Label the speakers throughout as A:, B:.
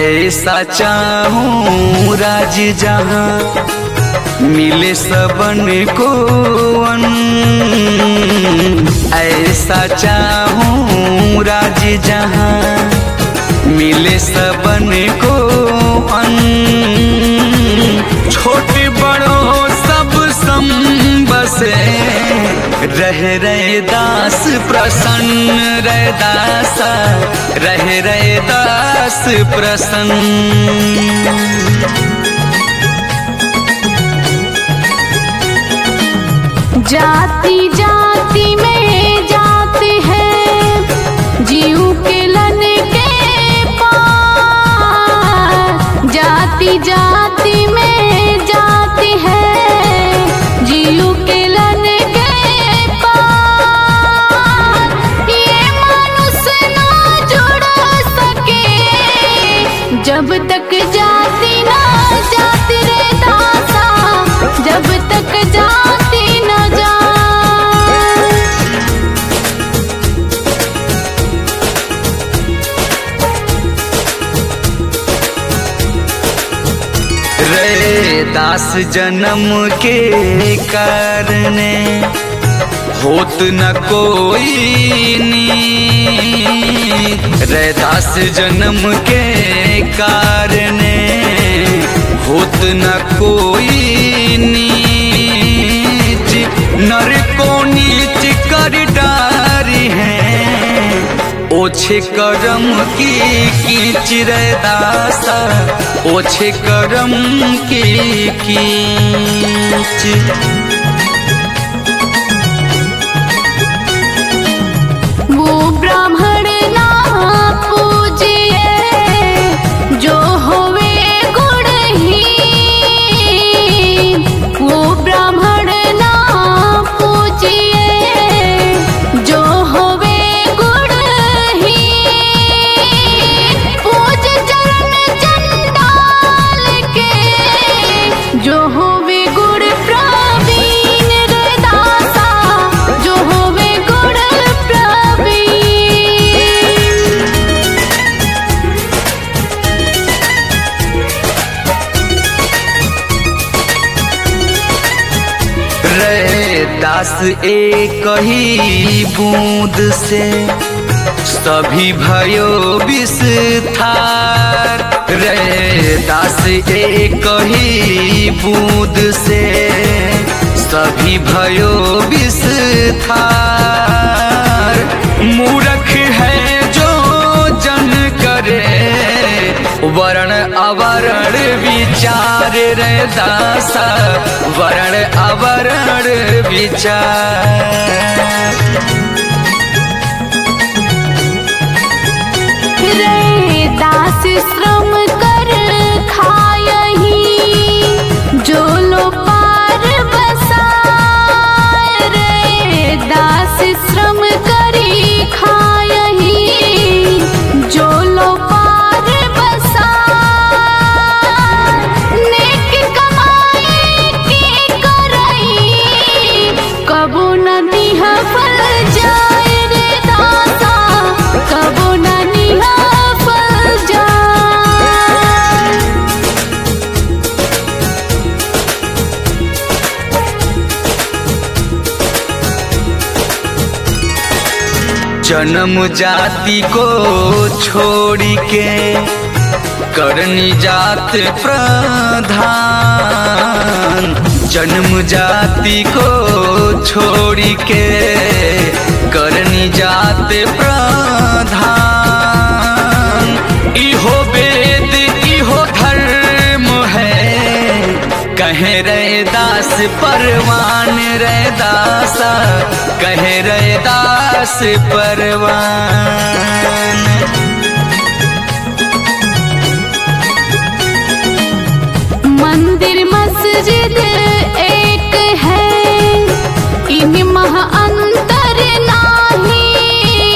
A: ऐसा चाहूं राज जहां मिले सबन को ऐसा चाहूं राज जहां मिले सबन को छोटे बड़ों सब सम बसे रहे दास प्रसन्न रहे दासा रहे दास प्रसन्न।
B: जाति जाति में जाति है जीव के लन के पार। जाति जाति में जाति है जीव के लन के पार। ये मनुष्य ना जुड़ सके जब तक जाति ना जाति रे दासा जब तक जाति न जा।
A: रे दास जन्म के कारणे होत न कोई नीत। रे दास जन्म के कारणे होत न कोई नीच। नर को नीच कर डारी है ओछे करम की कीच रे दासा ओछे करम की कीच।
B: वो ब्राह्मण ना पूजिए जो होवे गुणहीन। वो ब्राह्मण ना पूजिए जो होवे गुणहीन। पूज चरण चंडाल के जो होवे गुण प्रवीण रे दासा जो होवे गुण प्रवीण।
A: रे दास एक ही बूंद से सभी भयो विस्तार। रे दास एक ही बूंद से सभी भयो विस्तार। मूर्ख है जो जन करे वर्ण अवर्ण विचार रे दासा वर्ण अवर्ण विचार।
B: रे दास श्रम कर खायही जो लो पार बसाए। रे दास श्रम करी खायही जो लो पार बसाए। नेक कमाई की करई कबो न निहा फल जाए रे दासा कबो न निहा फल जाए।
A: जन्म जाति को छोड़ के करनी जात प्रधान। जन्म जाति को छोड़ के करनी जात प्रधान। इहो वेद इहो धर्म है कहे रे दास परवान रे दासा कहे रे दास परवान।
B: मंदिर मस्जिद एक है इनमें अंतर नाही।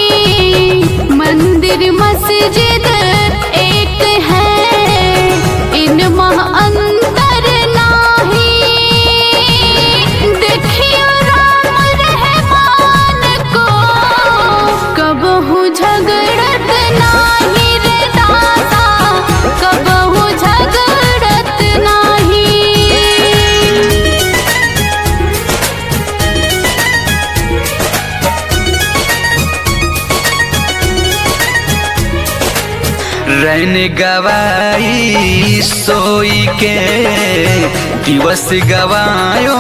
B: मंदिर मस्जिद एक है इनमें अंतर नाही। देखियो राम रहमान को कबहू झगड़त नाही रे दासा
A: रैन गवाई सोई के दिवस गवायो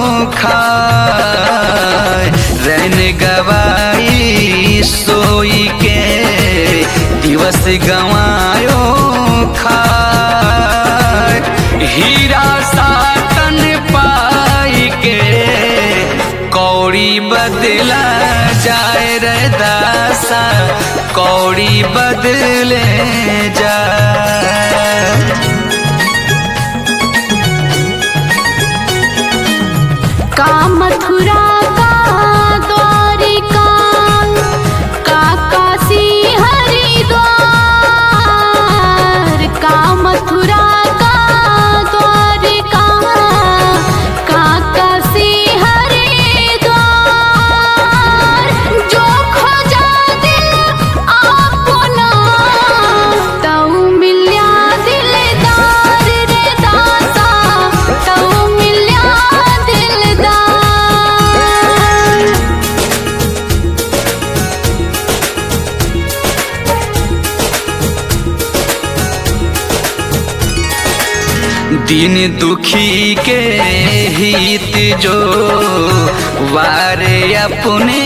A: खाए, रैन गवाई सोई के दिवस गवायो खाए। हीरा सातन पाई के कौड़ी बदला जाए रे दासा, कौड़ी बदले जाए।
B: का मथुरा का द्वारिका, का काशी हरिद्वार, का मथुरा का द्वारिका, का काशी हरिद्वार। जो खोजा दिल अपना, तऊ मिल्या दिलदार रे दासा, तऊ मिल्या दिलदार।
A: दिन दुखी के हित जो वारे अपने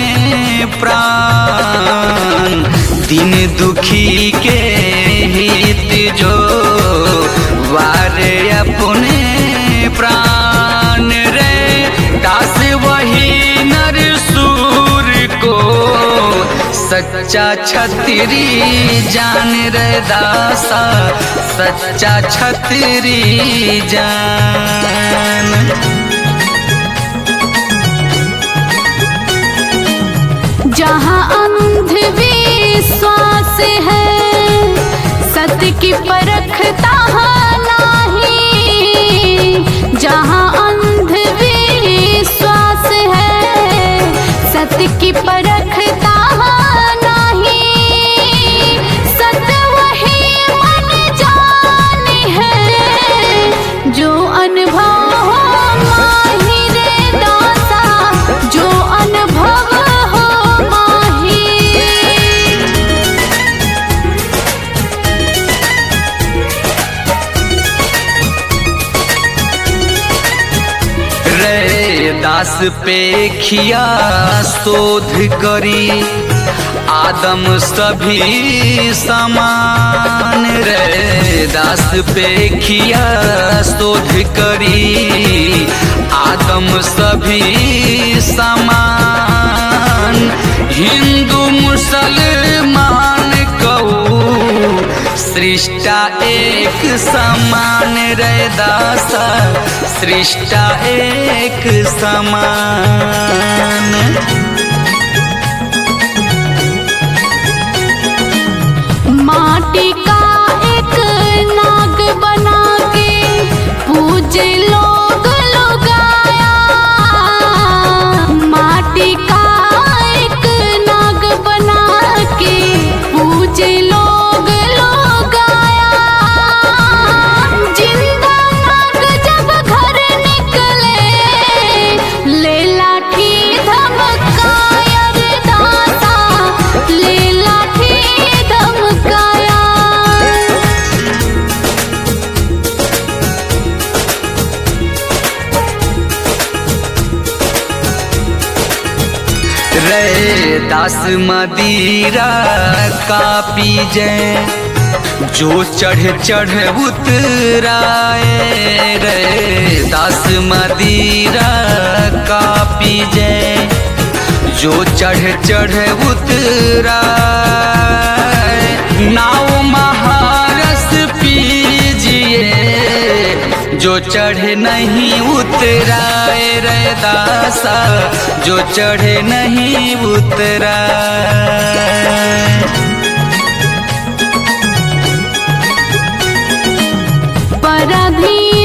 A: प्राण, दिन दुखी के हित जो वारे अपने प्राण रे दास वही नर सूर को सच्चा छतरी जान रे दासा, सच्चा छतरी जान।
B: जहाँ अंधविश्वास है सत्य की परख तहाँ नहीं, जहाँ अंधविश्वास है सत्य की परख तहाँ नहीं। सत्य वही मन जान है जो अनुभव हो माही रे दासा, जो अनुभव हो माही।
A: रे दास पे खिया शोध करी आदम सभी समान, रे दास पे खिया शोध करी आदम सभी समान। हिंदू मुसलमान कहू सृष्टा एक समान रे दासा, सृष्टा एक समान।
B: माटी का एक नाग बना के पूजे लोग लुगाया, माटी का एक नाग बना के पूजे लोग लुगाया। जिंदा नाग जब घर निकले ले लाठी धमकाया रे दासा, ले लाठी धमकाया।
A: रे दास मदीरा का पीजे जो चढ़ चढ़ उतराए, रे दास मदीरा का पीजे जो चढ़ चढ़ उतराए। नाव महारस पीजिए जो चढ़े नहीं उतराए रे दासा, जो चढ़े नहीं उतराए।
B: पराधीन